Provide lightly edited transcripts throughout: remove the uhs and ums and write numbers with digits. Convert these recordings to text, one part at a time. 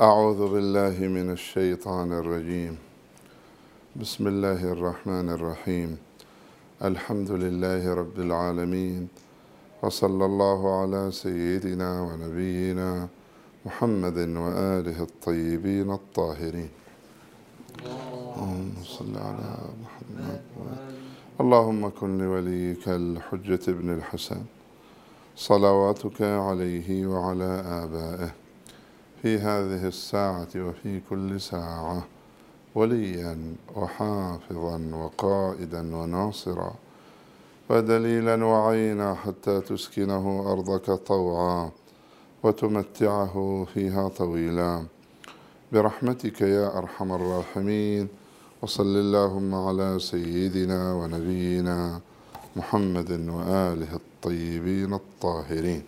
أعوذ بالله من الشيطان الرجيم. بسم الله الرحمن الرحيم. الحمد لله رب العالمين، وصلى الله على سيدنا ونبينا محمد وآله الطيبين الطاهرين. اللهم صل على محمد. اللهم كن لوليك الحجة ابن الحسن صلواتك عليه وعلى آبائه في هذه الساعة وفي كل ساعة وليا وحافظا وقائدا وناصرا ودليلا وعينا حتى تسكنه أرضك طوعا وتمتعه فيها طويلا برحمتك يا أرحم الراحمين. وصل اللهم على سيدنا ونبينا محمد وآله الطيبين الطاهرين.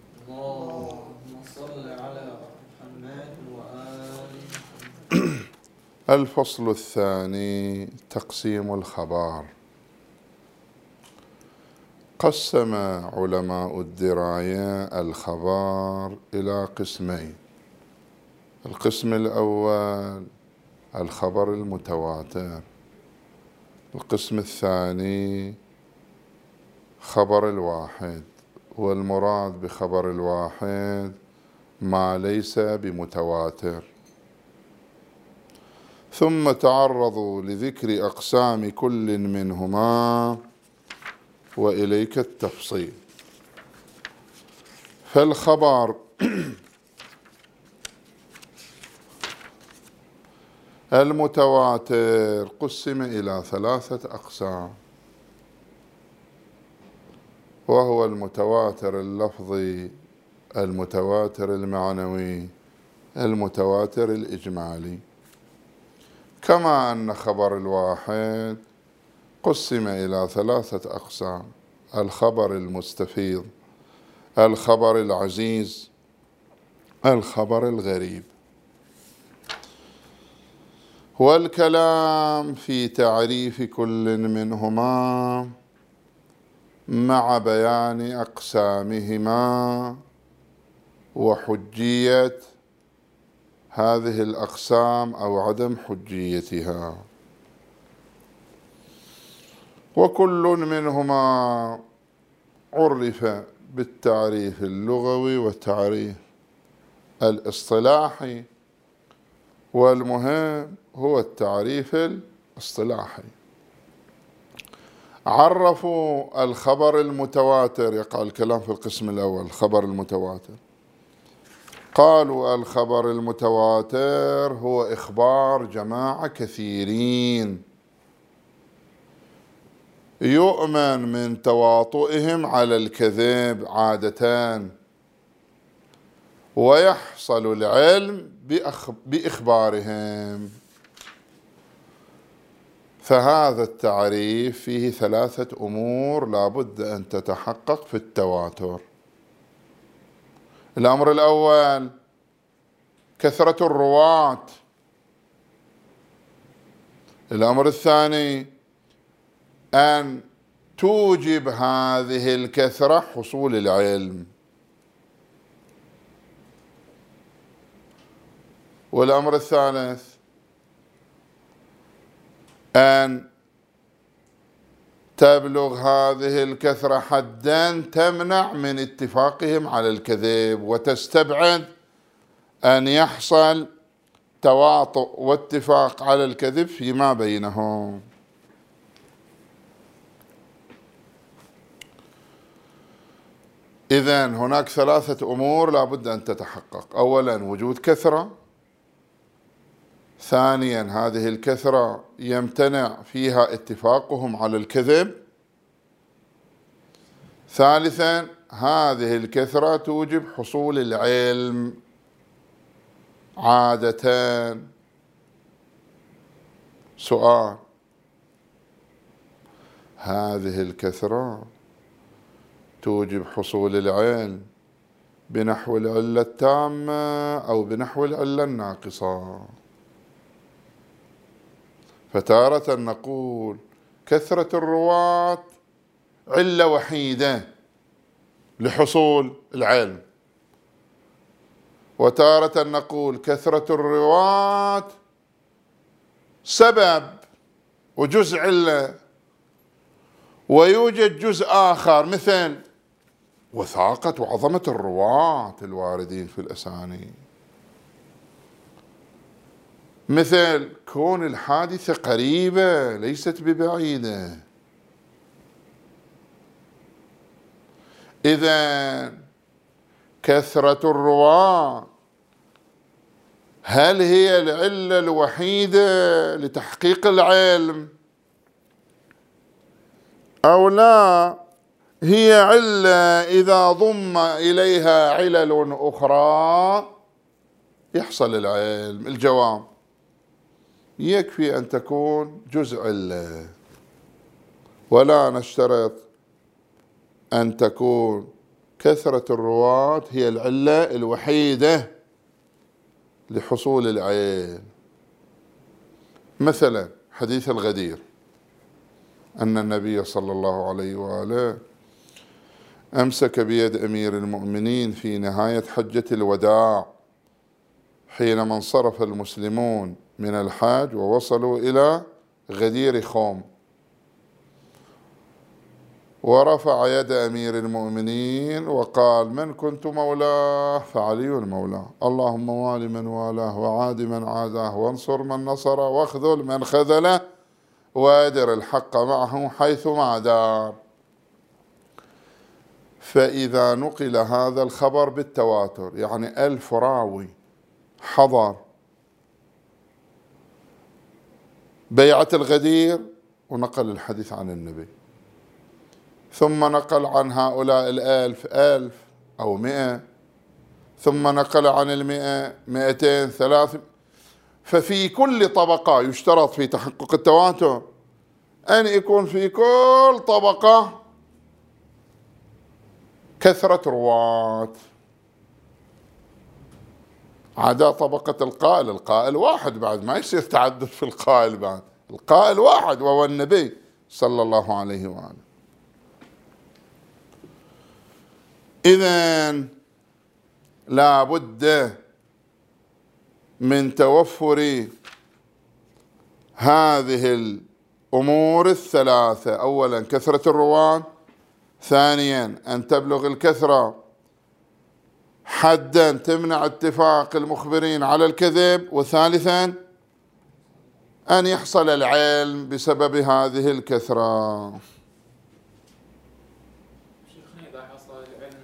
الفصل الثاني: تقسيم الخبر. قسم علماء الدراية الخبر إلى قسمين: القسم الأول الخبر المتواتر، القسم الثاني خبر الواحد، والمراد بخبر الواحد ما ليس بمتواتر. ثم تعرضوا لذكر أقسام كل منهما وإليك التفصيل. فالخبر المتواتر قسم إلى 3 أقسام، وهو المتواتر اللفظي، المتواتر المعنوي، المتواتر الإجمالي. كما أن خبر الواحد قسم إلى 3 أقسام: الخبر المستفيض، الخبر العزيز، الخبر الغريب. والكلام في تعريف كل منهما مع بيان أقسامهما وحجية هذه الأقسام أو عدم حجيتها. وكل منهما عرف بالتعريف اللغوي والتعريف الاصطلاحي، والمهم هو التعريف الاصطلاحي. عرفوا الخبر المتواتر، يقع الكلام في القسم الأول الخبر المتواتر. قالوا الخبر المتواتر هو إخبار جماعة كثيرين يؤمن من تواطؤهم على الكذب عادة، ويحصل العلم بإخبارهم. فهذا التعريف فيه 3 أمور لا بد أن تتحقق في التواتر. الأمر الأول كثرة الرواة. الأمر الثاني أن توجب هذه الكثرة حصول العلم. والأمر الثالث أن تبلغ هذه الكثرة حدا تمنع من اتفاقهم على الكذب، وتستبعد أن يحصل تواطؤ واتفاق على الكذب فيما بينهم. إذن هناك 3 أمور لا بد أن تتحقق: أولا وجود كثرة، ثانيا هذه الكثرة يمتنع فيها اتفاقهم على الكذب، ثالثا هذه الكثرة توجب حصول العلم عادة. سؤال: هذه الكثرة توجب حصول العلم بنحو العلة التامة أو بنحو العلة الناقصة؟ فتارة نقول كثرة الرواة علة وحيدة لحصول العلم، وتارة نقول كثرة الرواة سبب وجزء علة، ويوجد جزء آخر مثل وثاقة وعظمة الرواة الواردين في الأسانيد، مثل كون الحادثة قريبة ليست ببعيدة. إذن كثرة الرواة هل هي العلة الوحيدة لتحقيق العلم أو لا؟ هي علة إذا ضم إليها علل أخرى يحصل العلم. الجواب: يكفي أن تكون جزء علة، ولا نشترط أن تكون كثرة الرواة هي العلة الوحيدة لحصول العلم. مثلا حديث الغدير، أن النبي صلى الله عليه وآله أمسك بيد أمير المؤمنين في نهاية حجة الوداع حينما انصرف المسلمون من الحج ووصلوا إلى غدير خوم، ورفع يد أمير المؤمنين وقال: من كنت مولاه فعلي مولاه، اللهم وال من والاه وعاد من عاداه وانصر من نصره واخذل من خذله وادر الحق معه حيثما دار. فإذا نقل هذا الخبر بالتواتر، يعني 1000 راوي حضر بيعة الغدير ونقل الحديث عن النبي، ثم نقل عن هؤلاء 1000 أو 100، ثم نقل عن 100 200 300، ففي كل طبقة يشترط في تحقق التواتر أن يكون في كل طبقة كثرة رواة، عدا طبقة القائل. القائل واحد بعد، ما يصير تعدد في القائل بعد، القائل واحد وهو النبي صلى الله عليه وآله. إذن لا بد من توفر هذه الأمور الثلاثة: أولا كثرة الرواة، ثانيا أن تبلغ الكثرة حدا تمنع اتفاق المخبرين على الكذب، وثالثا أن يحصل العلم بسبب هذه الكثرة. شيخنا إذا حصل العلم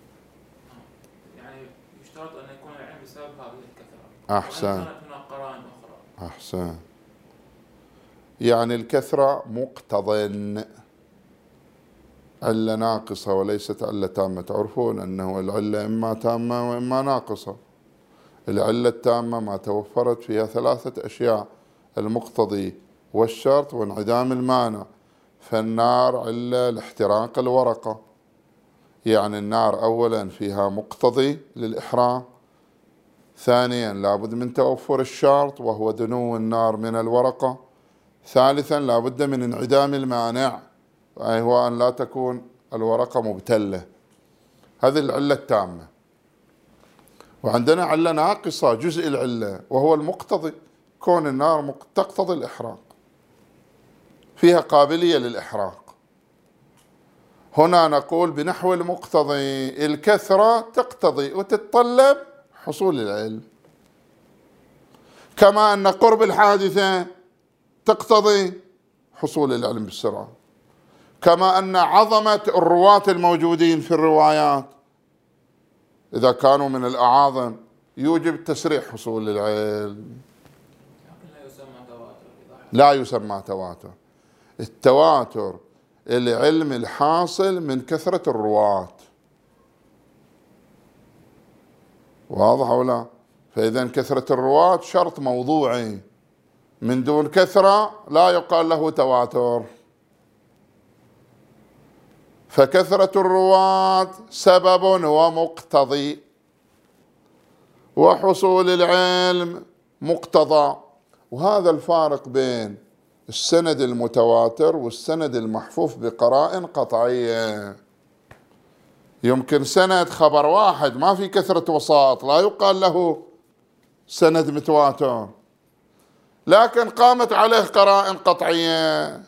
يعني يشترط أن يكون العلم بسبب هذه الكثرة. أحسن. كانت هناك قرائن أخرى. أحسن. يعني الكثرة مقتضى، علة ناقصة وليست علة تامة. تعرفون أنه العلة إما تامة وإما ناقصة. العلة التامة ما توفرت فيها 3 أشياء: المقتضي والشرط وانعدام المانع. فالنار علة لاحتراق الورقة، يعني النار أولا فيها مقتضي للإحراق، ثانيا لابد من توفر الشرط وهو دنو النار من الورقة، ثالثا لابد من انعدام المانع، أي هو أن لا تكون الورقة مبتلة. هذه العلة التامة. وعندنا علة ناقصة، جزء العلة، وهو المقتضي، كون النار تقتضي الإحراق، فيها قابلية للإحراق. هنا نقول بنحو المقتضي: الكثرة تقتضي وتتطلب حصول العلم، كما أن قرب الحادثة تقتضي حصول العلم بالسرعة، كما أن عظمة الرواة الموجودين في الروايات إذا كانوا من الأعاظم يوجب تسريع حصول العلم. لا يسمى تواتر. التواتر العلم الحاصل من كثرة الرواة، واضح أو لا؟ فإذا كثرة الرواة شرط موضوعي، من دون كثرة لا يقال له تواتر. فكثرة الرواة سبب ومقتضي، وحصول العلم مقتضى. وهذا الفارق بين السند المتواتر والسند المحفوف بقرائن قطعية. يمكن سند خبر واحد ما في كثرة وسائط، لا يقال له سند متواتر، لكن قامت عليه قرائن قطعية،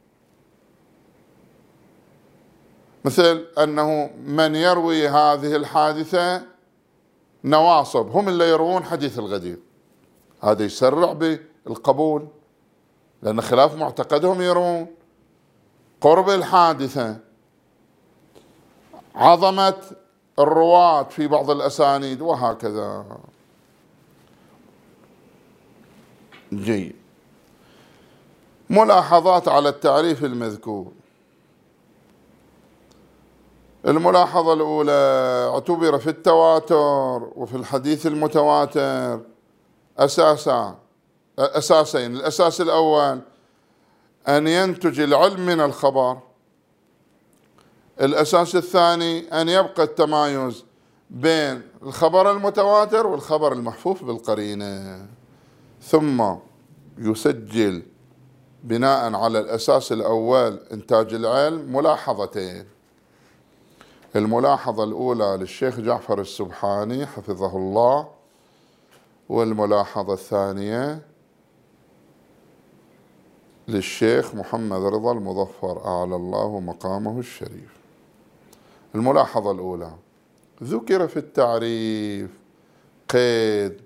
مثل أنه من يروي هذه الحادثة نواصب هم اللي يروون حديث الغدير، هذا يسرع بالقبول لأن خلاف معتقدهم يروون. قرب الحادثة، عظمة الرواة في بعض الأسانيد، وهكذا. جيد. ملاحظات على التعريف المذكور. الملاحظة الأولى: اعتبر في التواتر وفي الحديث المتواتر أساسين. الأساس الأول أن ينتج العلم من الخبر. الأساس الثاني أن يبقى التمايز بين الخبر المتواتر والخبر المحفوف بالقرينة. ثم يسجل بناء على الأساس الأول إنتاج العلم ملاحظتين. الملاحظة الأولى للشيخ جعفر السبحاني حفظه الله، والملاحظة الثانية للشيخ محمد رضا المظفر أعلى الله مقامه الشريف. الملاحظة الأولى: ذكر في التعريف قيد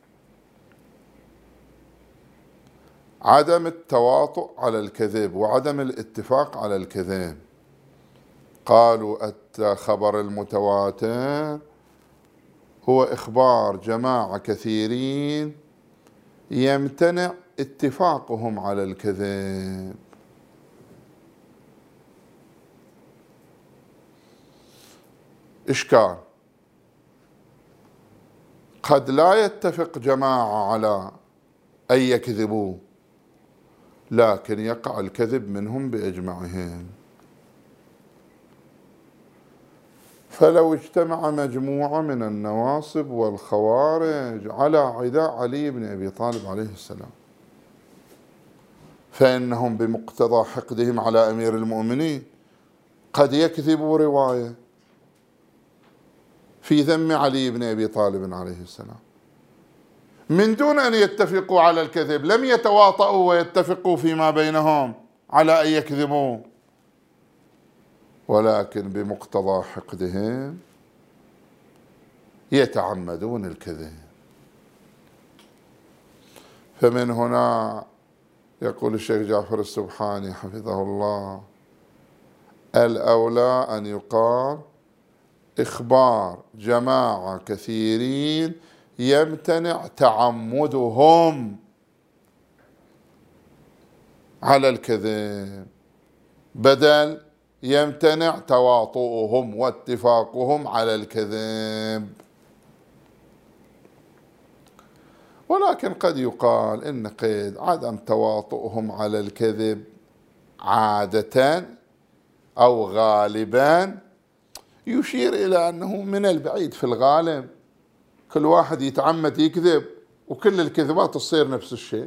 عدم التواطؤ على الكذب وعدم الاتفاق على الكذب. قالوا الخبر المتواتر هو إخبار جماعة كثيرين يمتنع اتفاقهم على الكذب. إشكال: قد لا يتفق جماعة على أن يكذبوا، لكن يقع الكذب منهم بإجماعهم. فلو اجتمع مجموعة من النواصب والخوارج على عداء علي بن أبي طالب عليه السلام، فإنهم بمقتضى حقدهم على أمير المؤمنين قد يكذبوا رواية في ذم علي بن أبي طالب عليه السلام من دون أن يتفقوا على الكذب. لم يتواطؤوا ويتفقوا فيما بينهم على أن يكذبوا، ولكن بمقتضى حقدهم يتعمدون الكذب. فمن هنا يقول الشيخ جعفر السبحاني حفظه الله: الأولى أن يقال إخبار جماعة كثيرين يمتنع تعمدهم على الكذب، بدل يمتنع تواطؤهم واتفاقهم على الكذب. ولكن قد يقال إن قيد عدم تواطؤهم على الكذب عادة أو غالبا يشير إلى أنه من البعيد في الغالب كل واحد يتعمد يكذب وكل الكذبات تصير نفس الشيء.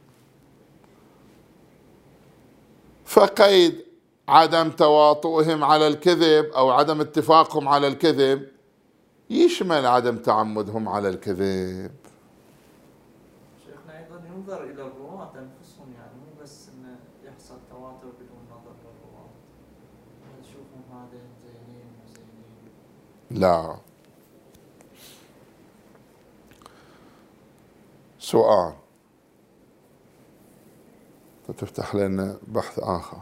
فقيد عدم تواطؤهم على الكذب أو عدم اتفاقهم على الكذب يشمل عدم تعمدهم على الكذب. شيخنا أيضا ينظر إلى الرواة أنفسهم، يعني مو بس إنه يحصل تواتر بدون نظر للرواة، نشوفهم هذين زينين وزينين. لا. سؤال تفتح لنا بحث آخر.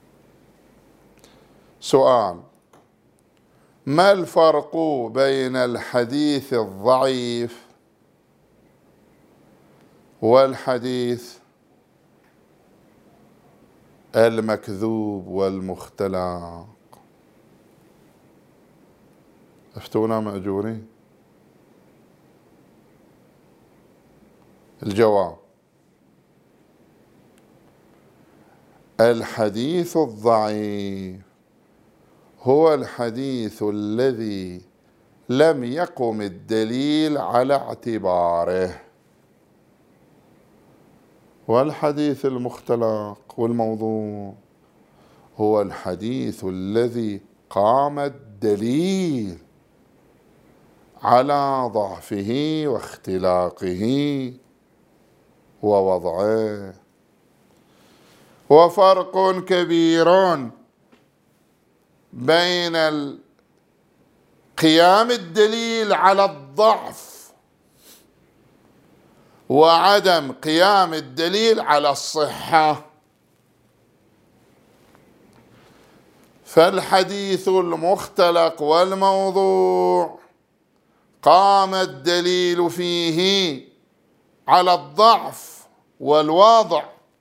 سؤال: ما الفرق بين الحديث الضعيف والحديث المكذوب والمختلق؟ افتونا مأجورين. الجواب: الحديث الضعيف هو الحديث الذي لم يقم الدليل على اعتباره، والحديث المختلق والموضوع هو الحديث الذي قام الدليل على ضعفه واختلاقه ووضعه. وفرق كبير بين قيام الدليل على الضعف وعدم قيام الدليل على الصحة. فالحديث المختلق والموضوع قام الدليل فيه على الضعف والوضع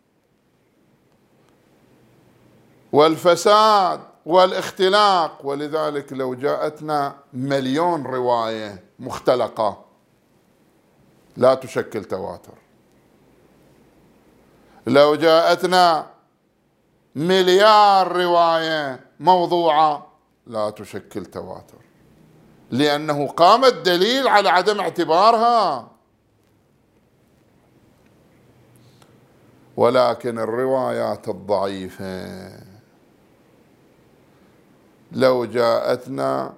والفساد والاختلاق، ولذلك لو جاءتنا 1,000,000 رواية مختلقة لا تشكل تواتر، لو جاءتنا 1,000,000,000 رواية موضوعة لا تشكل تواتر، لأنه قام الدليل على عدم اعتبارها. ولكن الروايات الضعيفة لو جاءتنا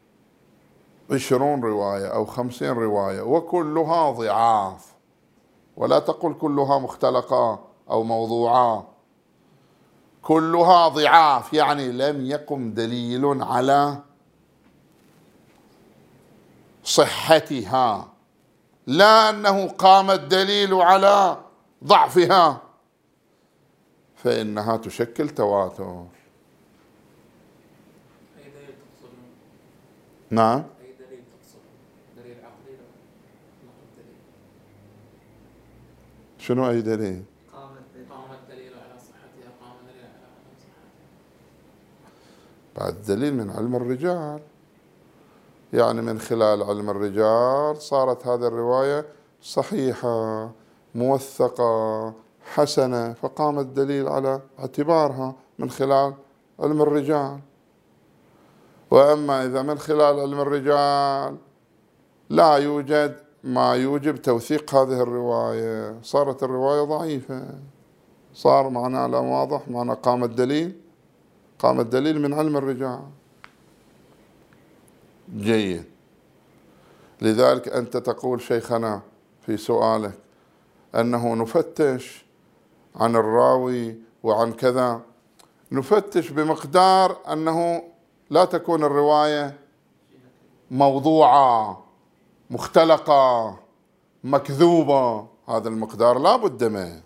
20 رواية أو 50 رواية وكلها ضعاف، ولا تقل كلها مختلقة أو موضوعة، كلها ضعاف، يعني لم يقم دليل على صحتها، لا أنه قام الدليل على ضعفها، فإنها تشكل تواتر. أي دليل تقصدون؟ نعم. أي دليل تقصدون؟ دليل عقلي ولا نقل دليل؟ شنو أي دليل؟ قام الدليل على صحتها، قام الدليل على عدم صحتها. بعد الدليل من علم الرجال، يعني من خلال علم الرجال صارت هذه الرواية صحيحة موثقة حسنة، فقام الدليل على اعتبارها من خلال علم الرجال. وأما إذا من خلال علم الرجال لا يوجد ما يوجب توثيق هذه الرواية، صارت الرواية ضعيفة، صار معناه لا واضح، معناه قام الدليل من علم الرجال. جيد. لذلك أنت تقول شيخنا في سؤالك أنه نفتش عن الراوي وعن كذا، نفتش بمقدار أنه لا تكون الرواية موضوعة مختلقة مكذوبة، هذا المقدار لا بد منه،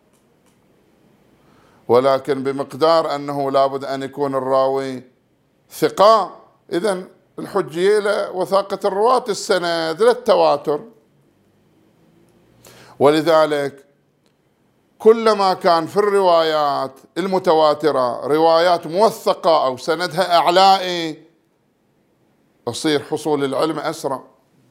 ولكن بمقدار أنه لا بد أن يكون الراوي ثقة. إذن الحجية لوثاقة الرواة السند للتواتر. ولذلك كلما كان في الروايات المتواترة روايات موثقة أو سندها أعلائي، يصير حصول العلم أسرع.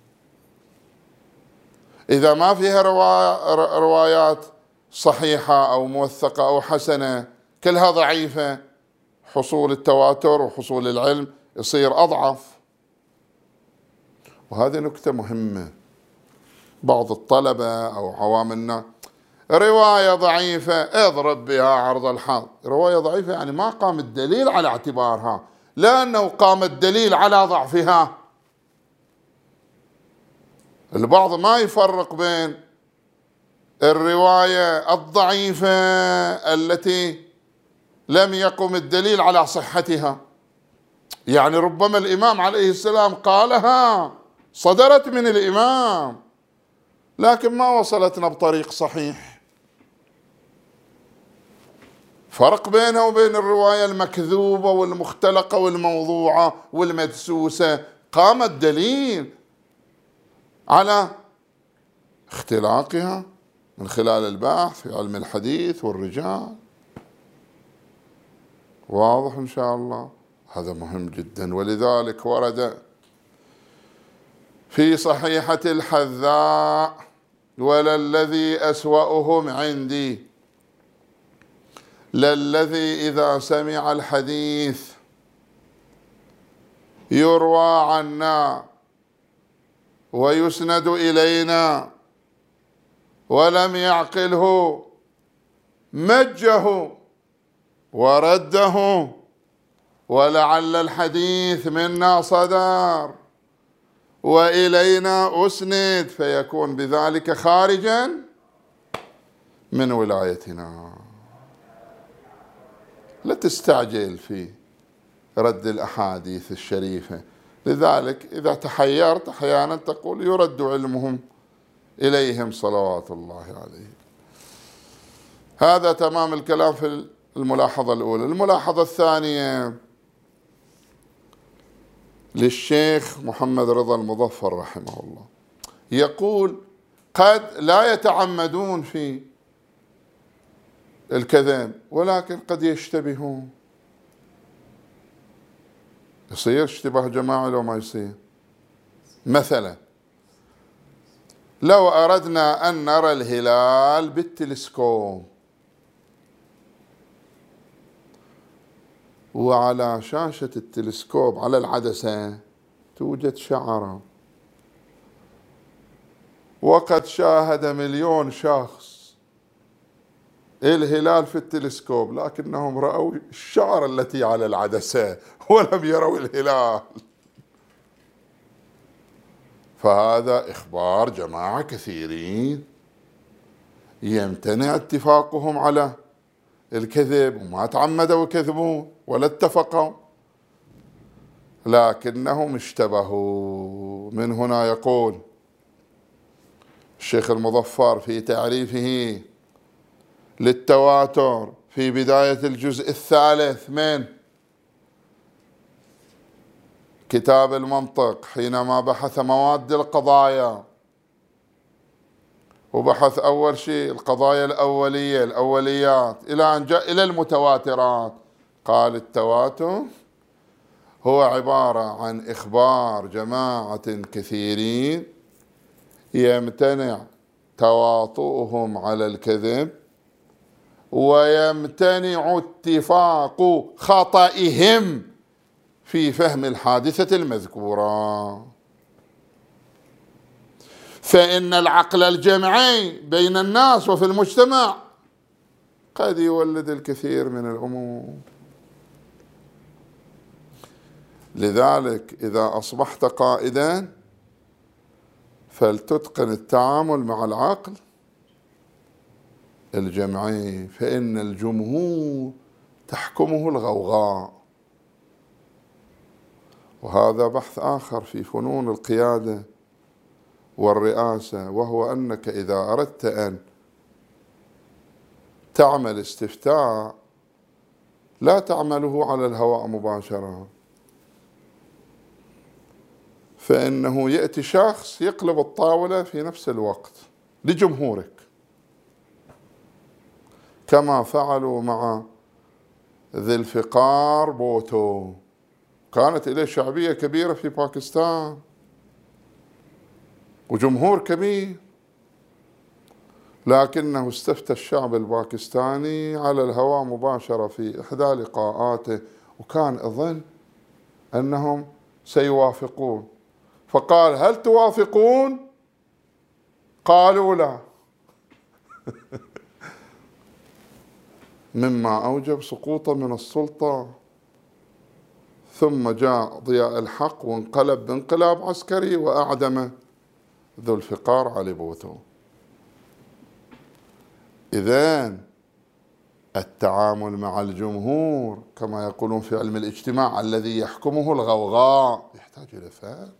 إذا ما فيها روايات صحيحة أو موثقة أو حسنة كلها ضعيفة، حصول التواتر وحصول العلم يصير أضعف. وهذه نكتة مهمة. بعض الطلبة أو عوام الناس رواية ضعيفة اضرب بها عرض الحائط، رواية ضعيفة يعني ما قام الدليل على اعتبارها، لأنه قام الدليل على ضعفها. البعض ما يفرق بين الرواية الضعيفة التي لم يقم الدليل على صحتها، يعني ربما الإمام عليه السلام قالها، صدرت من الإمام، لكن ما وصلتنا بطريق صحيح. فرق بينها وبين الرواية المكذوبة والمختلقة والموضوعة والمدسوسة، قام الدليل على اختلاقها من خلال البحث في علم الحديث والرجال. واضح إن شاء الله؟ هذا مهم جدا. ولذلك ورد في صحيحة الحذاء: وللذي أسوأهم عندي للذي إذا سمع الحديث يروى عنا ويسند إلينا ولم يعقله مجه ورده ولعل الحديث منا صدر وإلينا أسند، فيكون بذلك خارجا من ولايتنا. لا تستعجل في رد الأحاديث الشريفة. لذلك إذا تحيرت أحيانا تقول يرد علمهم إليهم صلوات الله عليه. هذا تمام الكلام في الملاحظة الأولى. الملاحظة الثانية للشيخ محمد رضا المظفر رحمه الله، يقول قد لا يتعمدون في الكذب ولكن قد يشتبهون. يصير اشتباه جماعي لو ما يصير؟ مثلا لو أردنا أن نرى الهلال بالتلسكوب وعلى شاشة التلسكوب على العدسة توجد شعرة، وقد شاهد 1,000,000 شخص الهلال في التلسكوب لكنهم رأوا الشعرة التي على العدسة ولم يروا الهلال. فهذا إخبار جماعة كثيرين يمتنع اتفاقهم على الكذب، وما تعمدوا يكذبون ولا اتفقوا لكنهم اشتبهوا. من هنا يقول الشيخ المظفر في تعريفه للتواتر في بداية الجزء الثالث من كتاب المنطق، حينما بحث مواد القضايا وبحث أول شيء القضايا الأولية الأوليات إلى أن جاء إلى المتواترات، قال التواتر هو عبارة عن إخبار جماعة كثيرين يمتنع تواطؤهم على الكذب ويمتنع اتفاق خطئهم في فهم الحادثة المذكورة. فإن العقل الجمعي بين الناس وفي المجتمع قد يولد الكثير من الأمور. لذلك إذا أصبحت قائدا فلتتقن التعامل مع العقل الجمعي، فإن الجمهور تحكمه الغوغاء. وهذا بحث آخر في فنون القيادة والرئاسة، وهو أنك إذا أردت أن تعمل استفتاء لا تعمله على الهواء مباشرة، فإنه يأتي شخص يقلب الطاولة في نفس الوقت لجمهورك، كما فعلوا مع ذي الفقار بوتو، كانت إليه شعبية كبيرة في باكستان وجمهور كبير، لكنه استفتى الشعب الباكستاني على الهواء مباشرة في إحدى لقاءاته، وكان أظن أنهم سيوافقون، فقال هل توافقون؟ قالوا لا. مما أوجب سقوطه من السلطة. ثم جاء ضياء الحق وانقلب بانقلاب عسكري وأعدم ذو الفقار علي بوتو. إذن التعامل مع الجمهور كما يقولون في علم الاجتماع الذي يحكمه الغوغاء يحتاج إلى فهم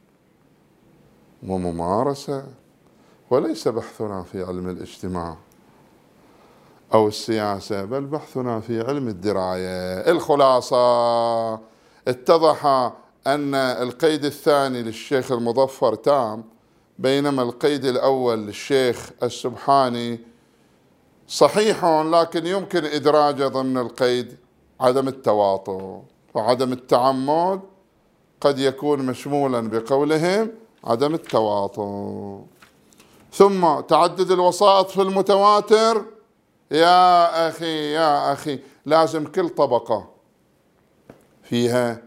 وممارسة، وليس بحثنا في علم الاجتماع أو السياسة، بل بحثنا في علم الدراية. الخلاصة اتضح أن القيد الثاني للشيخ المظفر تام، بينما القيد الأول للشيخ السبحاني صحيح لكن يمكن إدراجه ضمن القيد عدم التواطؤ، وعدم التعمد قد يكون مشمولا بقولهم عدم التواطؤ. ثم تعدد الوسائط في المتواتر، يا أخي يا أخي لازم كل طبقة فيها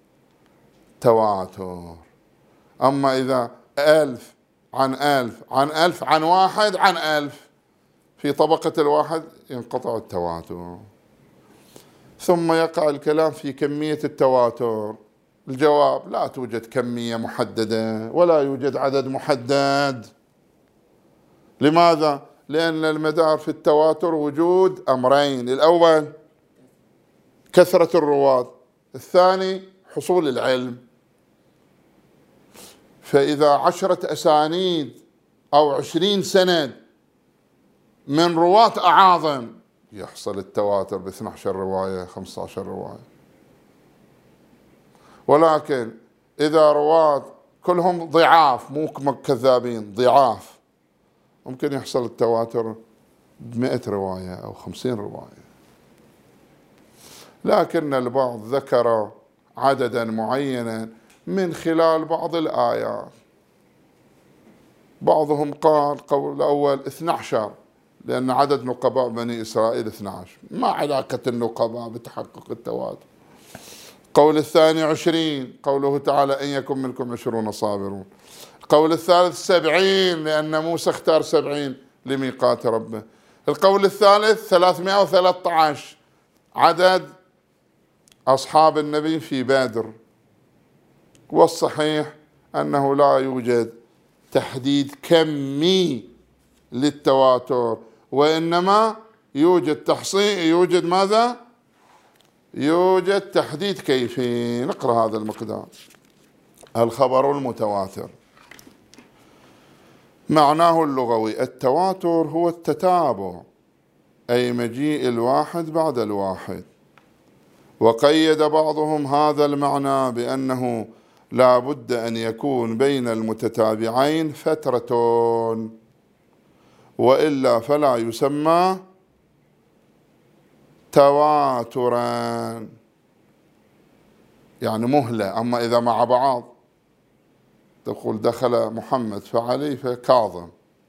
تواتر. أما إذا 1000 عن 1000 عن 1000 عن 1 عن 1000 في طبقة الواحد ينقطع التواتر. ثم يقع الكلام في كمية التواتر. الجواب: لا توجد كمية محددة ولا يوجد عدد محدد. لماذا؟ لأن المدار في التواتر وجود أمرين: الأول كثرة الرواة، الثاني حصول العلم. فإذا 10 أسانيد أو 20 سند من رواة أعاظم يحصل التواتر ب12 رواية 15 رواية. ولكن إذا رواة كلهم ضعاف مو كذابين ضعاف ممكن يحصل التواتر ب100 رواية أو 50 رواية. لكن البعض ذكر عددا معينا من خلال بعض الآيات. بعضهم قال قول الأول 12 لأن عدد نقباء بني إسرائيل 12، ما علاقة النقباء بتحقق التواتر. قول الثاني 20 قوله تعالى إن يكن منكم 20 صابرون. القول الثالث 70 لأن موسى اختار 70 لميقات ربه. القول الثالث 313 عدد أصحاب النبي في بدر. والصحيح أنه لا يوجد تحديد كمي للتواتر، وإنما يوجد تحصيل، يوجد ماذا؟ يوجد تحديد كيفي. نقرأ هذا المقدار: الخبر المتواتر معناه اللغوي: التواتر هو التتابع، أي مجيء الواحد بعد الواحد. وقيد بعضهم هذا المعنى بأنه لا بد أن يكون بين المتتابعين فترة، وإلا فلا يسمى تواترا، يعني مهلة. أما إذا مع بعض تقول دخل محمد فعلي فكاظم،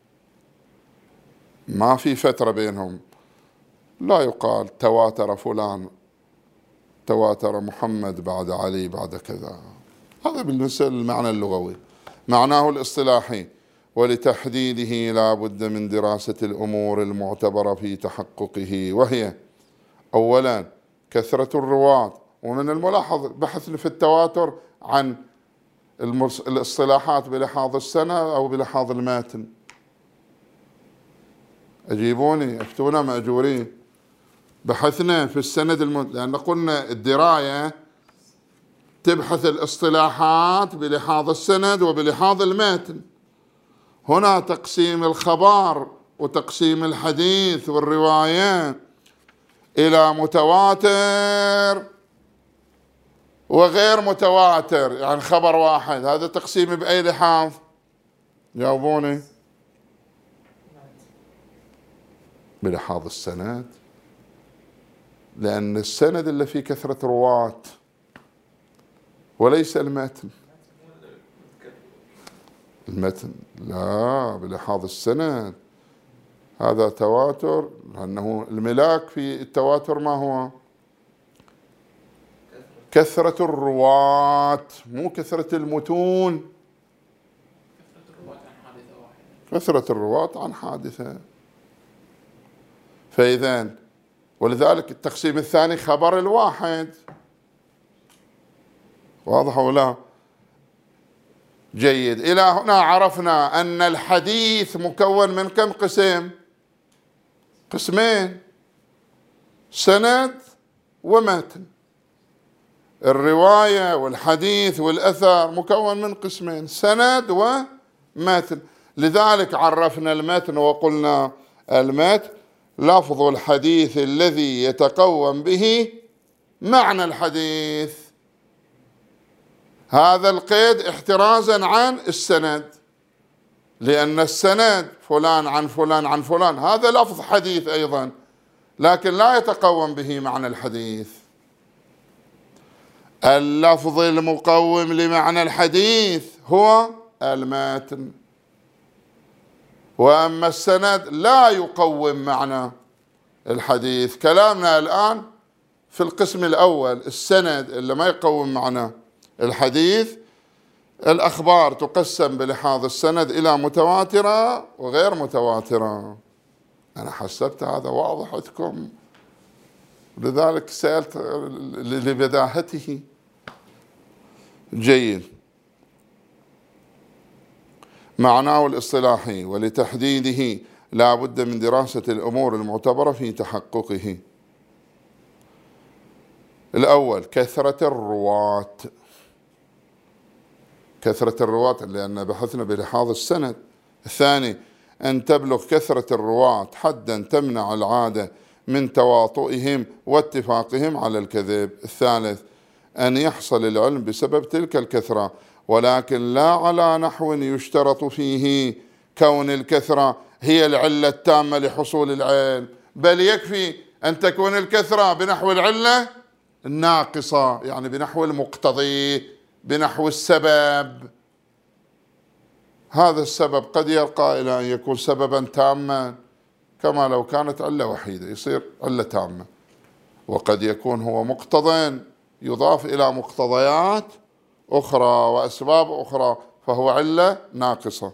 ما في فترة بينهم، لا يقال تواتر فلان، تواتر محمد بعد علي بعد كذا. هذا بالنسبة للمعنى اللغوي. معناه الاصطلاحي: ولتحديده لا بد من دراسة الأمور المعتبرة في تحققه، وهي: أولا كثرة الرواة. ومن الملاحظ بحثنا في التواتر عن الاصطلاحات بلحاظ السنة أو بلحاظ الماتن. أجيبوني أفتونا مأجورين. بحثنا في السند لأن قلنا الدراية تبحث الاصطلاحات بلحاظ السند وبلحاظ الماتن. هنا تقسيم الخبر وتقسيم الحديث والرواية إلى متواتر وغير متواتر، يعني خبر واحد، هذا تقسيم بأي لحاظ؟ جاوبوني. بلحاظ السند، لأن السند اللي فيه كثرة رواة وليس المتن. المتن لا، بلحاظ السند هذا تواتر، لأنه الملاك في التواتر ما هو؟ كثرة الرواة، مو كثرة المتون. كثرة الرواة عن حادثة. فإذا ولذلك التقسيم الثاني خبر الواحد. واضح ولا؟ جيد. إلى هنا عرفنا أن الحديث مكون من كم قسم؟ قسمين: سند ومتن. الرواية والحديث والأثر مكون من قسمين: سند ومتن. لذلك عرفنا المتن وقلنا المتن لفظ الحديث الذي يتقوم به معنى الحديث. هذا القيد احترازا عن السند، لأن السند فلان عن فلان عن فلان هذا لفظ حديث أيضا، لكن لا يتقوم به معنى الحديث. اللفظ المقوم لمعنى الحديث هو المتن، وأما السند لا يقوم معنى الحديث. كلامنا الآن في القسم الأول، السند اللي ما يقوم معنى الحديث. الأخبار تقسم بلحاظ السند إلى متواترة وغير متواترة. أنا حسبت هذا واضح عندكم. لذلك سألت لبداهته. جيد. معناه الاصطلاحي ولتحديده لا بد من دراسة الأمور المعتبرة في تحققه. الأول كثرة الرواة، كثرة الرواة لأن بحثنا بلحاظ السند. الثاني أن تبلغ كثرة الرواة حدا تمنع العادة من تواطؤهم واتفاقهم على الكذب. الثالث أن يحصل العلم بسبب تلك الكثرة، ولكن لا على نحو يشترط فيه كون الكثرة هي العلة التامة لحصول العلم، بل يكفي أن تكون الكثرة بنحو العلة الناقصة، يعني بنحو المقتضي، بنحو السبب. هذا السبب قد يرقى إلى أن يكون سببا تاما، كما لو كانت علة وحيدة يصير علة تامة، وقد يكون هو مقتضى يضاف إلى مقتضيات أخرى وأسباب أخرى فهو علة ناقصة.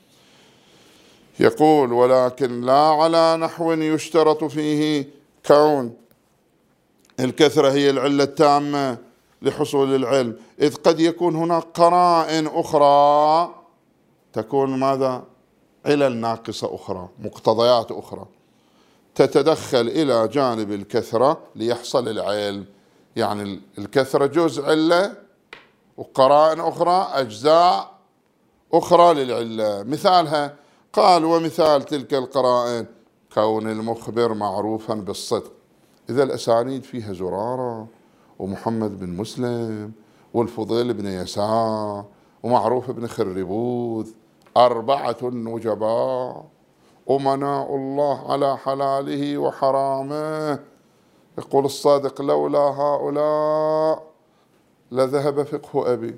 يقول ولكن لا على نحو يشترط فيه كون الكثرة هي العلة التامة لحصول العلم، إذ قد يكون هناك قرائن أخرى تكون ماذا؟ علل ناقصة أخرى، مقتضيات أخرى تتدخل إلى جانب الكثرة ليحصل العلم. يعني الكثرة جزء علة وقرائن أخرى أجزاء أخرى للعلة. مثالها قال ومثال تلك القرائن كون المخبر معروفا بالصدق. إذا الأسانيد فيها زرارة ومحمد بن مسلم والفضيل بن يسار ومعروف بن خربوذ، 4 نجباء أمناء الله على حلاله وحرامه. يقول الصادق لولا هؤلاء لذهب فقه أبي.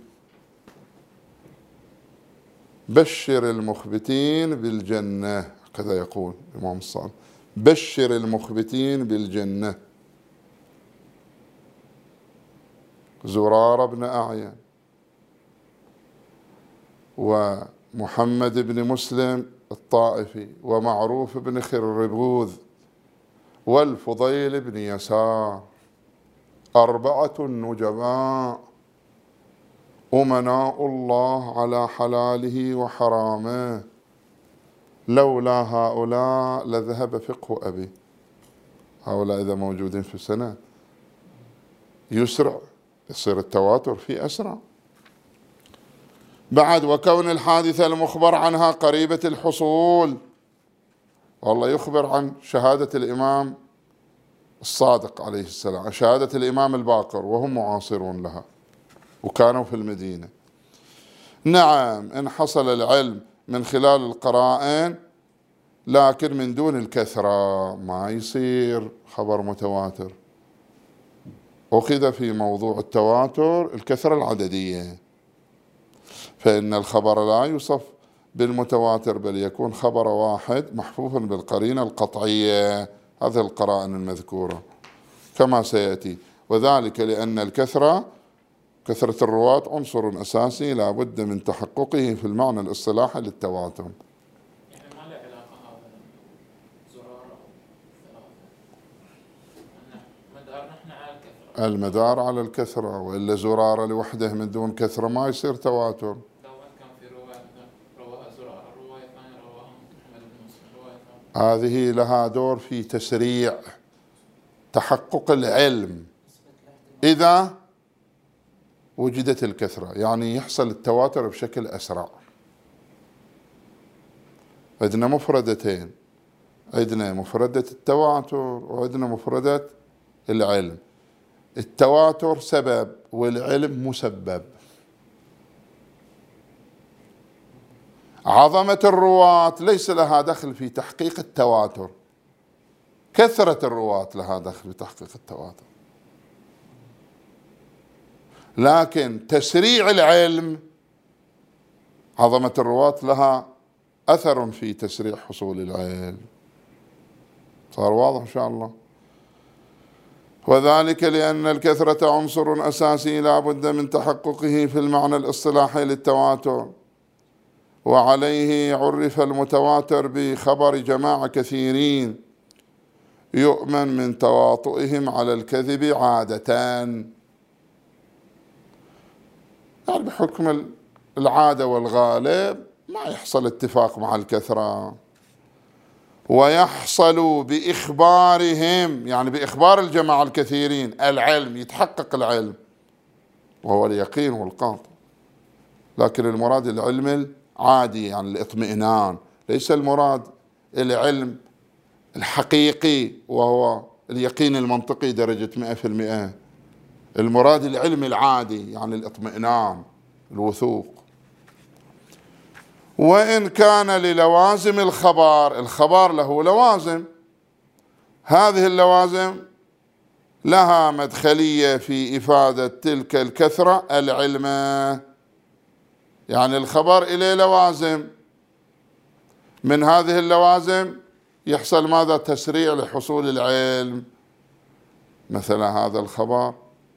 بشر المخبتين بالجنة، كذا يقول الإمام الصادق، بشر المخبتين بالجنة. زرار بن أعين ومحمد بن مسلم الطائفي ومعروف بن خربوذ والفضيل بن يسار، 4 نجباء أمناء الله على حلاله وحرامه. لولا هؤلاء لذهب فقه أبي. هؤلاء إذا موجودين في السنة يسرع، يصير التواتر في أسرع. بعد وكون الحادثة المخبر عنها قريبة الحصول، والله يخبر عن شهادة الإمام الصادق عليه السلام، شهادة الإمام الباقر وهم معاصرون لها وكانوا في المدينة. نعم إن حصل العلم من خلال القرائن، لكن من دون الكثرة ما يصير خبر متواتر. أخذ في موضوع التواتر الكثرة العددية، فإن الخبر لا يوصف بالمتواتر بل يكون خبر واحد محفوفا بالقرينة القطعية، هذه القرائن المذكورة كما سيأتي. وذلك لأن الكثرة، كثرة الرواة عنصر أساسي لا بد من تحققه في المعنى الاصطلاحي للتواتر. يعني ما له علاقة هذا زرارة مدارنا احنا على الكثرة، المدار على الكثرة، وإلا زرارة لوحده من دون كثرة ما يصير تواتر. لو كان في رواية زرارة، رواية ثانية رواها محمد بن مسلم، رواية ثانية. هذه لها دور في تسريع تحقق العلم إذا وجدت الكثرة، يعني يحصل التواتر بشكل أسرع. عندنا مفردتين، عندنا مفردة التواتر وعندنا مفردة العلم. التواتر سبب والعلم مسبب. عظمة الرواة ليس لها دخل في تحقيق التواتر، كثرة الرواة لها دخل في تحقيق التواتر، لكن تسريع العلم عظمة الرواة لها أثر في تسريع حصول العلم. صار واضح إن شاء الله. وذلك لأن الكثرة عنصر أساسي لا بد من تحققه في المعنى الاصطلاحي للتواتر، وعليه عرف المتواتر بخبر جماعة كثيرين يؤمن من تواطؤهم على الكذب عادة، يعني بحكم العادة والغالب ما يحصل اتفاق مع الكثرة. ويحصل بإخبارهم، يعني بإخبار الجماعة الكثيرين، العلم، يتحقق العلم وهو اليقين والقاطع. لكن المراد العلم العادي، يعني الاطمئنان، ليس المراد العلم الحقيقي وهو اليقين المنطقي درجة 100%. المراد العلم العادي، يعني الاطمئنان، الوثوق. وإن كان للوازم الخبر له لوازم، هذه اللوازم لها مدخلية في إفادة تلك الكثرة العلمة، يعني الخبر إليه لوازم، من هذه اللوازم يحصل ماذا؟ تسريع لحصول العلم. مثلا هذا الخبر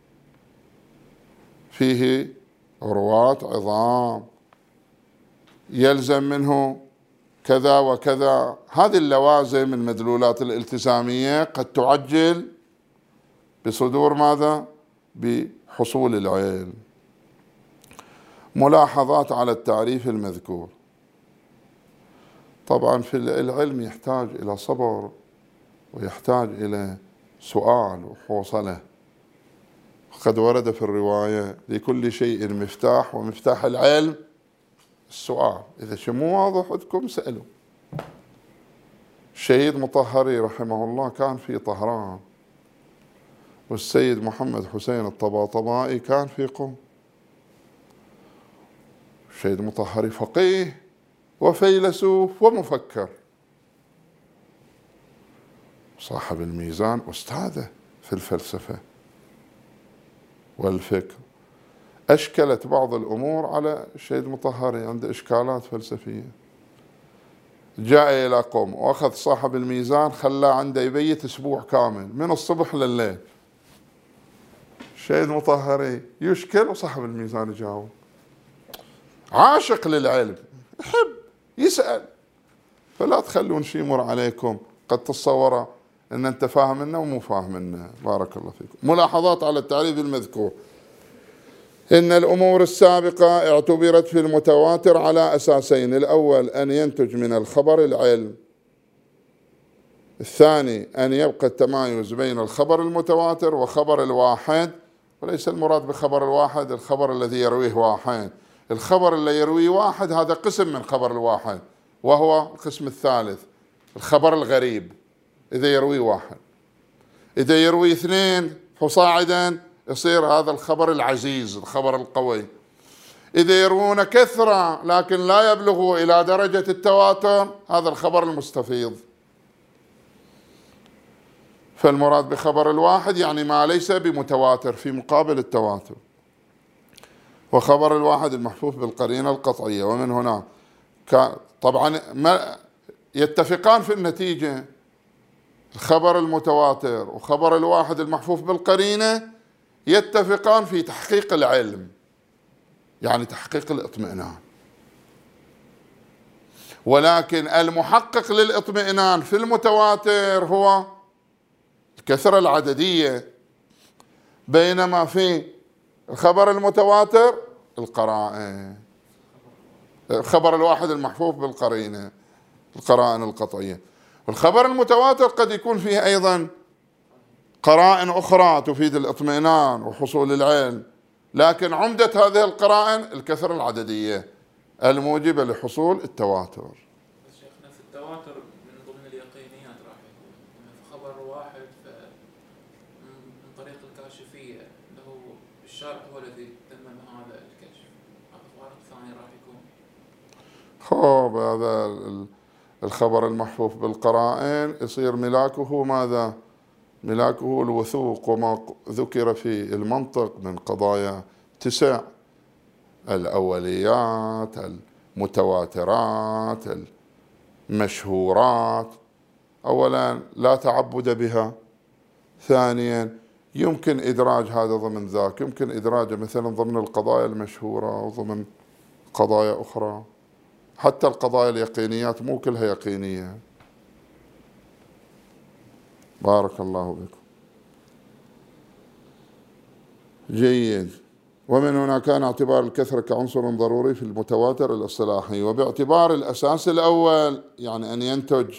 فيه رواة عظام، يلزم منه كذا وكذا. هذه اللوازم المدلولات الالتزامية قد تعجل بصدور ماذا؟ بحصول العلم. ملاحظات على التعريف المذكور. طبعا في العلم يحتاج إلى صبر ويحتاج إلى سؤال وحوصلة. قد ورد في الرواية: لكل شيء مفتاح ومفتاح العلم السؤال. إذا شيء مو واضح عندكم سألوا. الشهيد مطهري رحمه الله كان في طهران، والسيد محمد حسين الطباطبائي كان في قم. الشهيد مطهري فقيه وفيلسوف ومفكر، صاحب الميزان أستاذه في الفلسفة والفكر. أشكلت بعض الأمور على الشهيد مطهري، عنده إشكالات فلسفية. جاء إلى قم وأخذ صاحب الميزان خلاه عنده يبيت أسبوع كامل من الصبح لليل. الشهيد مطهري يشكل وصاحب الميزان يجاوب. عاشق للعلم، يحب يسأل، فلا تخلون شيء يمر عليكم قد تتصور أن أنت فاهم منه ومو فاهم منه. بارك الله فيكم. ملاحظات على التعريف المذكور. إن الأمور السابقة اعتبرت في المتواتر على أساسين: الأول أن ينتج من الخبر العلم، الثاني أن يبقى التمايز بين الخبر المتواتر وخبر الواحد. وليس المراد بخبر الواحد الخبر الذي يرويه واحد، الخبر اللي يرويه واحد هذا قسم من خبر الواحد، وهو القسم الثالث الخبر الغريب إذا يروي واحد. إذا يروي اثنين فصاعدا يصير هذا الخبر العزيز، الخبر القوي. إذا يروون كثرة لكن لا يبلغوا إلى درجة التواتر هذا الخبر المستفيض. فالمراد بخبر الواحد يعني ما ليس بمتواتر في مقابل التواتر، وخبر الواحد المحفوف بالقرينة القطعية. ومن هنا طبعا ما يتفقان في النتيجة، الخبر المتواتر وخبر الواحد المحفوف بالقرينة يتفقان في تحقيق العلم، يعني تحقيق الاطمئنان. ولكن المحقق للاطمئنان في المتواتر هو الكثرة العددية، بينما في الخبر المتواتر القرائن، الخبر الواحد المحفوف بالقرينة القرائن القطعية. والخبر المتواتر قد يكون فيه أيضا قرائن أخرى تفيد الاطمئنان وحصول العلم، لكن عمدة هذه القرائن الكثرة العددية الموجبة لحصول التواتر. بس شيخنا في التواتر من ضمن اليقينيات راح يكون في خبر واحد من طريق الكاشفية اللي هو الشارع هو الذي تمم هذا الكشف، الخبر الثاني راح يكون خب هذا الخبر المحفوف بالقرائن يصير ملاكه ماذا؟ ملاكه الوثوق، وما ذكر في المنطق من قضايا 9: الأوليات، المتواترات، المشهورات. أولا لا تعبد بها، ثانيا يمكن إدراج هذا ضمن ذاك، يمكن إدراجه مثلا ضمن القضايا المشهورة وضمن قضايا أخرى. حتى القضايا اليقينيات مو كلها يقينية، بارك الله بكم. جيد. ومن هنا كان اعتبار الكثرة كعنصر ضروري في المتواتر الاصطلاحي، وباعتبار الأساس الأول يعني أن ينتج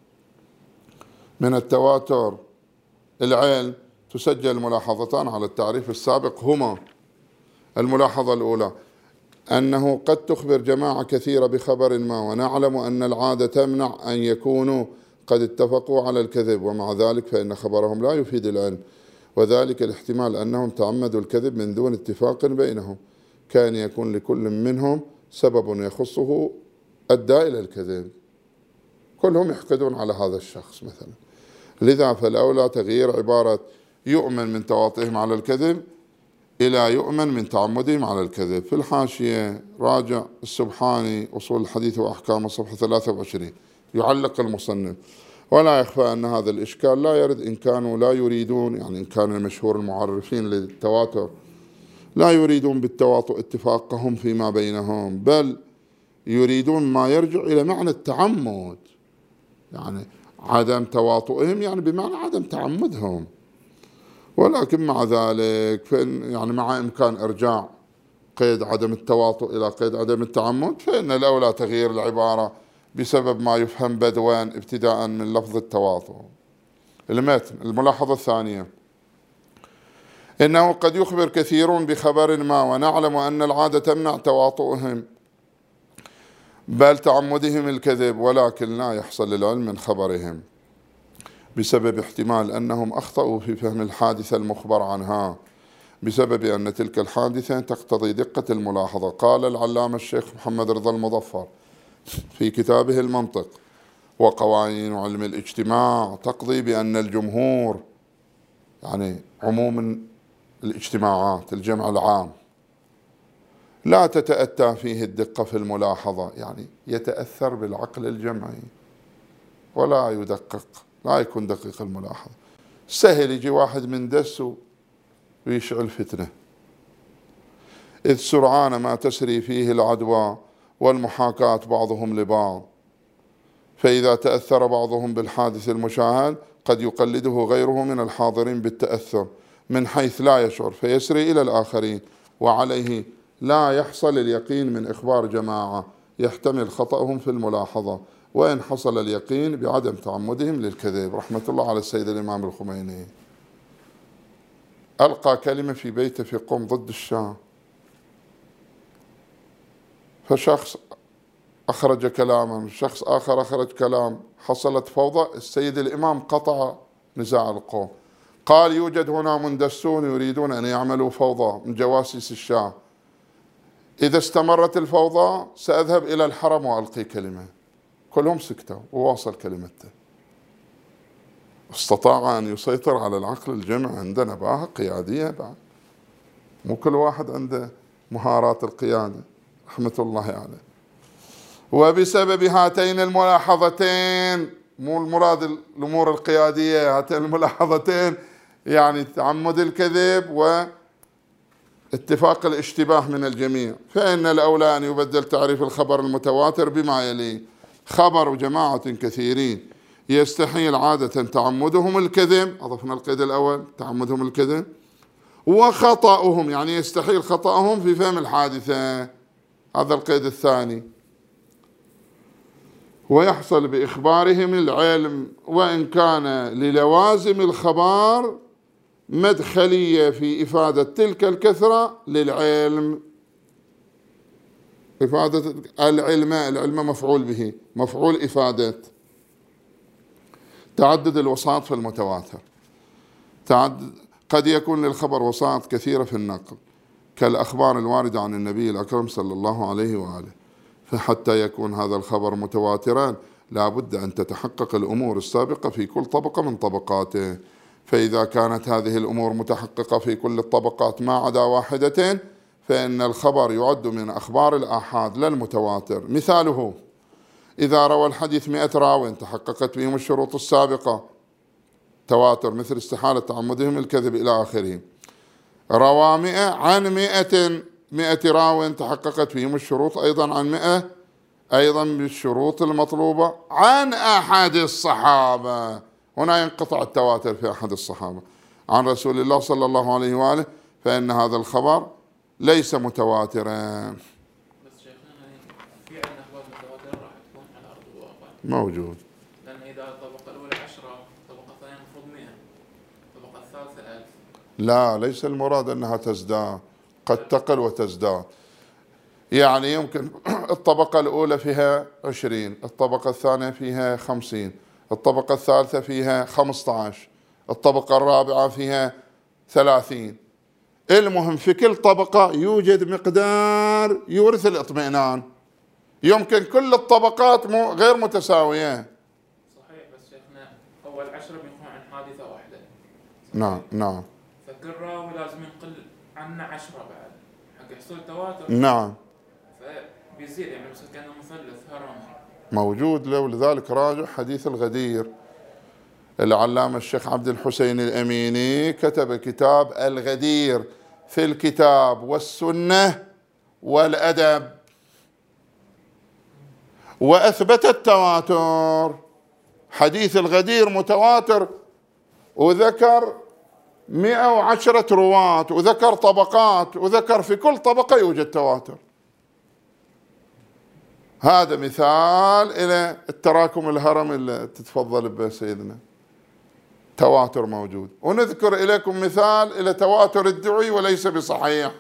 من التواتر العلم، تسجل ملاحظتان على التعريف السابق، هما: الملاحظة الأولى أنه قد تخبر جماعة كثيرة بخبر ما ونعلم أن العادة تمنع أن يكونوا قد اتفقوا على الكذب، ومع ذلك فإن خبرهم لا يفيد العلم، وذلك الاحتمال أنهم تعمدوا الكذب من دون اتفاق بينهم، كان يكون لكل منهم سبب يخصه أدى إلى الكذب، كلهم يحقدون على هذا الشخص مثلا. لذا فالأولى تغيير عبارة يؤمن من تواطئهم على الكذب إلى يؤمن من تعمدهم على الكذب. في الحاشية راجع السبحاني أصول الحديث وأحكامه صفحة 23، يعلق المصنف: ولا يخفى أن هذا الإشكال لا يرد إن كانوا لا يريدون، يعني إن كان المشهور المعرفين للتواتر لا يريدون بالتواطؤ اتفاقهم فيما بينهم، بل يريدون ما يرجع إلى معنى التعمد، يعني عدم تواطؤهم يعني بمعنى عدم تعمدهم. ولكن مع ذلك يعني مع إمكان إرجاع قيد عدم التواطؤ إلى قيد عدم التعمد، فإن الأولى تغيير العبارة بسبب ما يفهم بدوا ابتداء من لفظ التواطؤ. المتن. الملاحظة الثانية: إنه قد يخبر كثيرون بخبر ما ونعلم أن العادة تمنع تواطؤهم بل تعمدهم الكذب، ولكن لا يحصل العلم من خبرهم بسبب احتمال أنهم أخطأوا في فهم الحادثة المخبر عنها، بسبب أن تلك الحادثة تقتضي دقة الملاحظة. قال العلامة الشيخ محمد رضا المظفر في كتابه المنطق: وقوانين علم الاجتماع تقضي بأن الجمهور، يعني عموم الاجتماعات الجمع العام، لا تتأتى فيه الدقة في الملاحظة، يعني يتأثر بالعقل الجمعي ولا يدقق، لا يكون دقيق الملاحظة. سهل يجي واحد من دس ويشعل فتنة، إذ سرعان ما تسري فيه العدوى والمحاكاة بعضهم لبعض، فإذا تأثر بعضهم بالحادث المشاهد قد يقلده غيره من الحاضرين بالتأثر من حيث لا يشعر فيسري إلى الآخرين، وعليه لا يحصل اليقين من إخبار جماعة يحتمل خطأهم في الملاحظة، وإن حصل اليقين بعدم تعمدهم للكذب. رحمة الله على السيد الإمام الخميني، ألقى كلمة في بيته في قم ضد الشام، فشخص أخرج كلاما، شخص آخر أخرج كلام، حصلت فوضى. السيد الإمام قطع نزاع القوم، قال: يوجد هنا مندسون يريدون أن يعملوا فوضى من جواسيس الشام، إذا استمرت الفوضى سأذهب إلى الحرم وألقي كلمة. كلهم سكتوا وواصل كلمته. استطاع أن يسيطر على العقل الجمعي، عنده نباهة قيادية بعد، مو كل واحد عنده مهارات القيادة، رحمة الله عليه. وبسبب هاتين الملاحظتين، مو المراد الأمور القيادية، هاتين الملاحظتين يعني تعمد الكذب واتفاق الاشتباه من الجميع، فإن الأولى أن يبدل تعريف الخبر المتواتر بما يلي: خبر جماعة كثيرين يستحيل عادة تعمدهم الكذب، أضفنا القيد الأول تعمدهم الكذب، وخطأهم يعني يستحيل خطأهم في فهم الحادثة، هذا القيد الثاني، ويحصل بإخبارهم العلم، وإن كان للوازم الخبر مدخلية في إفادة تلك الكثرة للعلم. إفادة العلم مفعول به، مفعول إفادة. تعدد الوساط في المتواتر، قد يكون للخبر وساط كثيرة في النقل كالأخبار الواردة عن النبي الأكرم صلى الله عليه وآله، فحتى يكون هذا الخبر متواترا لا بد أن تتحقق الأمور السابقة في كل طبقة من طبقاته، فإذا كانت هذه الأمور متحققة في كل الطبقات ما عدا واحدة فإن الخبر يعد من أخبار الآحاد لا المتواتر. مثاله: إذا روى الحديث 100 راو تحققت بهم الشروط السابقة تواتر، مثل استحالة تعمدهم الكذب إلى آخره. روى 100 عن 100 راو تحققت فيهم الشروط أيضا عن 100 أيضا بالشروط المطلوبة عن أحد الصحابة، هنا ينقطع التواتر في أحد الصحابة عن رسول الله صلى الله عليه وآله، فإن هذا الخبر ليس متواترا. بس شيخنا في عندنا أخبار متواترة راح تكون على أرض الواقع موجود. لأن إذا الطبقة الأولى 10، الطبقة الثانية المفروض 100، الطبقة الثالثة 1000. لا، ليس المراد أنها تزداد، قد تقل وتزداد. يعني يمكن الطبقة الأولى فيها 20، الطبقة الثانية فيها 50، الطبقة الثالثة فيها 15، الطبقة الرابعة فيها 30. المهم في كل طبقة يوجد مقدار يورث الاطمئنان. يمكن كل الطبقات غير متساوية. صحيح، بس شيخنا أول 10 بيكون عن حادثة واحدة. نعم نعم. فكل راوي لازم ينقل عنا 10 بعد حق يحصل تواتر. نعم. فبيزيد يعني بس كأنه مثلث هرمي موجود له، ولذلك راجع حديث الغدير. العلامة الشيخ عبد الحسين الأميني كتب كتاب الغدير في الكتاب والسنة والأدب، وأثبت التواتر. حديث الغدير متواتر، وذكر 110 رواة، وذكر طبقات، وذكر في كل طبقة يوجد تواتر. هذا مثال إلى التراكم الهرمي اللي تتفضل به سيدنا. تواتر موجود. ونذكر إليكم مثال إلى تواتر الدعي وليس بصحيح.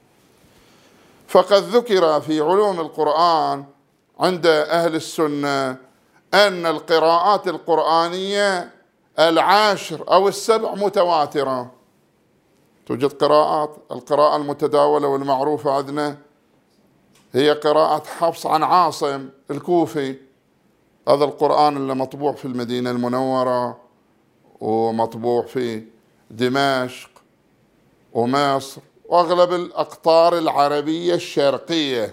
فقد ذكر في علوم القرآن عند أهل السنة أن القراءات القرآنية 10 أو 7 متواترة. توجد قراءات، القراءة المتداولة والمعروفة عندنا هي قراءة حفص عن عاصم الكوفي. هذا القرآن اللي مطبوع في المدينة المنورة ومطبوع في دمشق ومصر وأغلب الأقطار العربية الشرقية،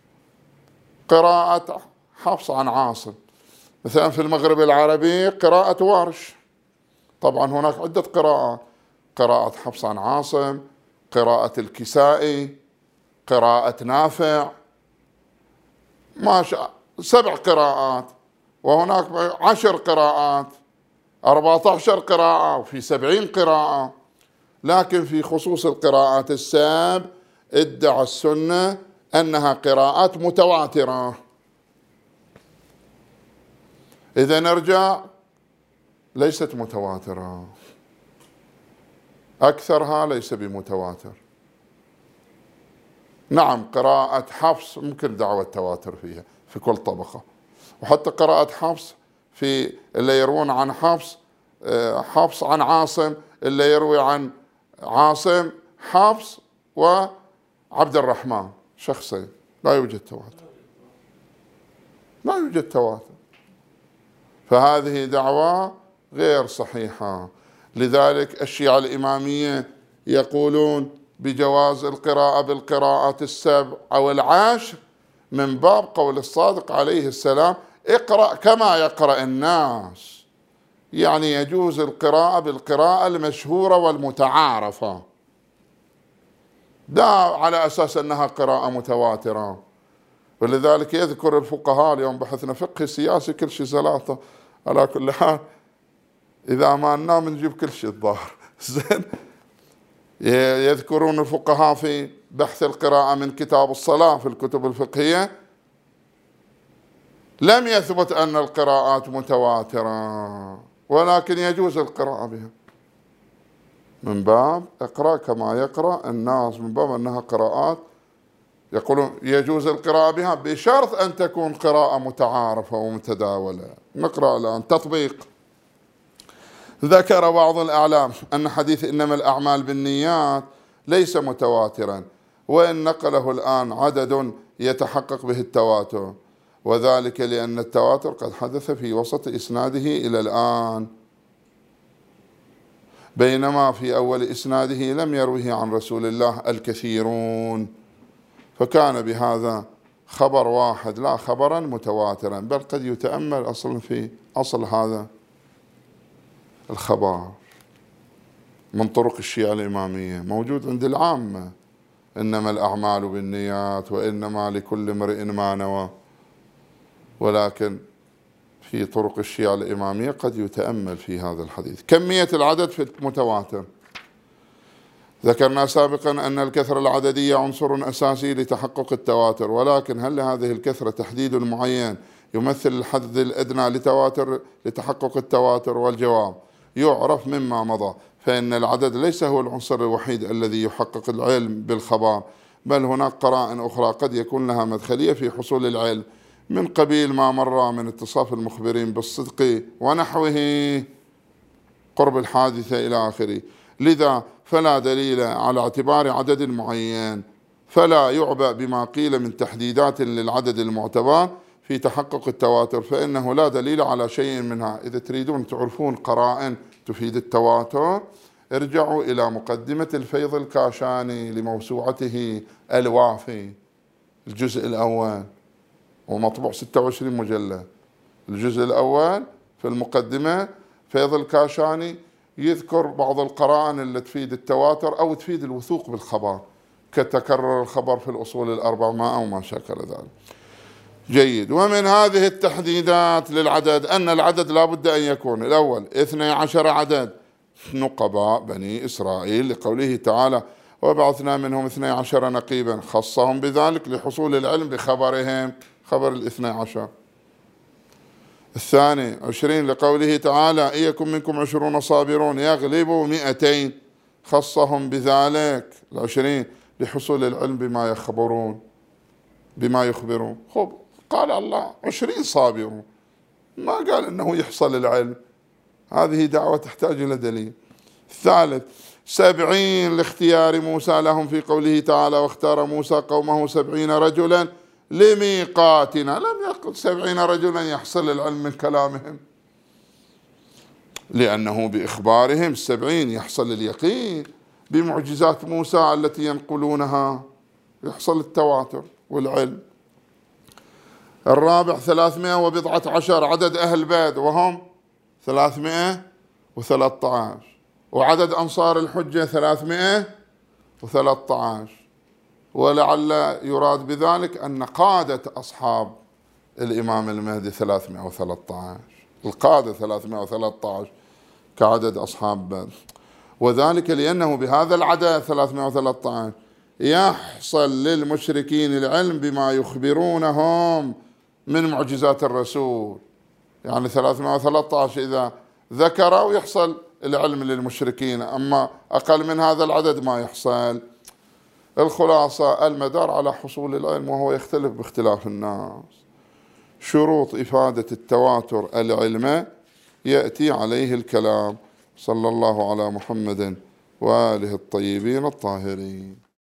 قراءة حفص عن عاصم. مثلا في المغرب العربي قراءة ورش. طبعا هناك عدة قراءات: قراءة حفص عن عاصم، قراءة الكسائي، قراءة نافع، ما شاء 7 قراءات. وهناك 10 قراءات، 14 قراءة، وفي 70 قراءة. لكن في خصوص القراءات الساب ادعى السنة أنها قراءات متواترة. إذا نرجع، ليست متواترة، أكثرها ليس بمتواتر. نعم، قراءة حفص ممكن دعوة التواتر فيها في كل طبقة، وحتى قراءة حفص في اللي يروون عن حفص، حفص عن عاصم، اللي يروي عن عاصم حفص وعبد الرحمن شخصين، لا يوجد تواتر، لا يوجد تواتر. فهذه دعوة غير صحيحة. لذلك الشيعة الإمامية يقولون بجواز القراءة بالقراءات 7 أو 10 من باب قول الصادق عليه السلام: اقرأ كما يقرأ الناس. يعني يجوز القراءة بالقراءة المشهورة والمتعارفة، لا على أساس أنها قراءة متواترة. ولذلك يذكر الفقهاء، اليوم بحثنا فقه سياسي كل شيء سلاطة، على كل حال إذا ما ننام نجيب كل شيء الظاهر زين. يذكرون الفقهاء في بحث القراءة من كتاب الصلاة في الكتب الفقهية لم يثبت أن القراءات متواترة، ولكن يجوز القراءة بها من باب اقرأ كما يقرأ الناس، من باب أنها قراءات يقولون يجوز القراءة بها بشرط أن تكون قراءة متعارفة ومتداولة. نقرأ الآن تطبيق. ذكر بعض الأعلام أن حديث إنما الأعمال بالنيات ليس متواترا، وإن نقله الآن عدد يتحقق به التواتر، وذلك لأن التواتر قد حدث في وسط إسناده إلى الآن، بينما في أول إسناده لم يروه عن رسول الله الكثيرون، فكان بهذا خبر واحد لا خبرا متواترا، بل قد يتأمل أصلا في أصل هذا الخبر من طرق الشيعة الإمامية، موجود عند العامة: إنما الأعمال بالنيات وإنما لكل امرئ ما نوى. ولكن في طرق الشيعة الإمامية قد يتأمل في هذا الحديث. كمية العدد في المتواتر، ذكرنا سابقا أن الكثرة العددية عنصر أساسي لتحقق التواتر، ولكن هل لهذه الكثرة تحديد معين يمثل الحد الأدنى لتحقق التواتر؟ والجواب يعرف مما مضى، فإن العدد ليس هو العنصر الوحيد الذي يحقق العلم بالخبر، بل هناك قرائن أخرى قد يكون لها مدخلية في حصول العلم، من قبيل ما مر من اتصاف المخبرين بالصدق ونحوه، قرب الحادثة إلى آخره. لذا فلا دليل على اعتبار عدد معين، فلا يعبأ بما قيل من تحديدات للعدد المعتبر في تحقق التواتر، فإنه لا دليل على شيء منها. إذا تريدون تعرفون قرائن تفيد التواتر ارجعوا إلى مقدمة الفيض الكاشاني لموسوعته الوافي، الجزء الأول، ومطبوع 26 مجلد. الجزء الأول في المقدمة فيض الكاشاني يذكر بعض القرائن التي تفيد التواتر أو تفيد الوثوق بالخبر، كتكرر الخبر في الأصول الأربعة أو ما شاكل ذلك. جيد. ومن هذه التحديدات للعدد أن العدد لا بد أن يكون الأول 12 عدد نقباء بني إسرائيل، لقوله تعالى وبعثنا منهم 12 نقيبا، خصهم بذلك لحصول العلم بخبرهم، خبر 12. الثاني 20 لقوله تعالى إن يكن منكم 20 صابرون يغلبوا 200، خصهم بذلك 20 لحصول العلم بما يخبرون. خب قال الله 20 صابرون، ما قال أنه يحصل العلم، هذه دعوة تحتاج إلى دليل. الثالث 70 لاختيار موسى لهم في قوله تعالى واختار موسى قومه 70 رجلا لميقاتنا، لم يقل 70 رجلا يحصل العلم من كلامهم، لأنه بإخبارهم 70 يحصل اليقين، بمعجزات موسى التي ينقلونها يحصل التواتر والعلم. الرابع 319 عدد أهل بيت وهم 313، وعدد أنصار الحجة 313، ولعل يراد بذلك أن قادة أصحاب الإمام المهدي 313، القادة 313 كعدد أصحاب بدر، وذلك لأنه بهذا العدد 313 يحصل للمشركين العلم بما يخبرونهم من معجزات الرسول. يعني 313 إذا ذكروا يحصل العلم للمشركين، أما أقل من هذا العدد ما يحصل. الخلاصة المدار على حصول العلم، وهو يختلف باختلاف الناس. شروط إفادة التواتر العلم يأتي عليه الكلام. صلى الله على محمد وآله الطيبين الطاهرين.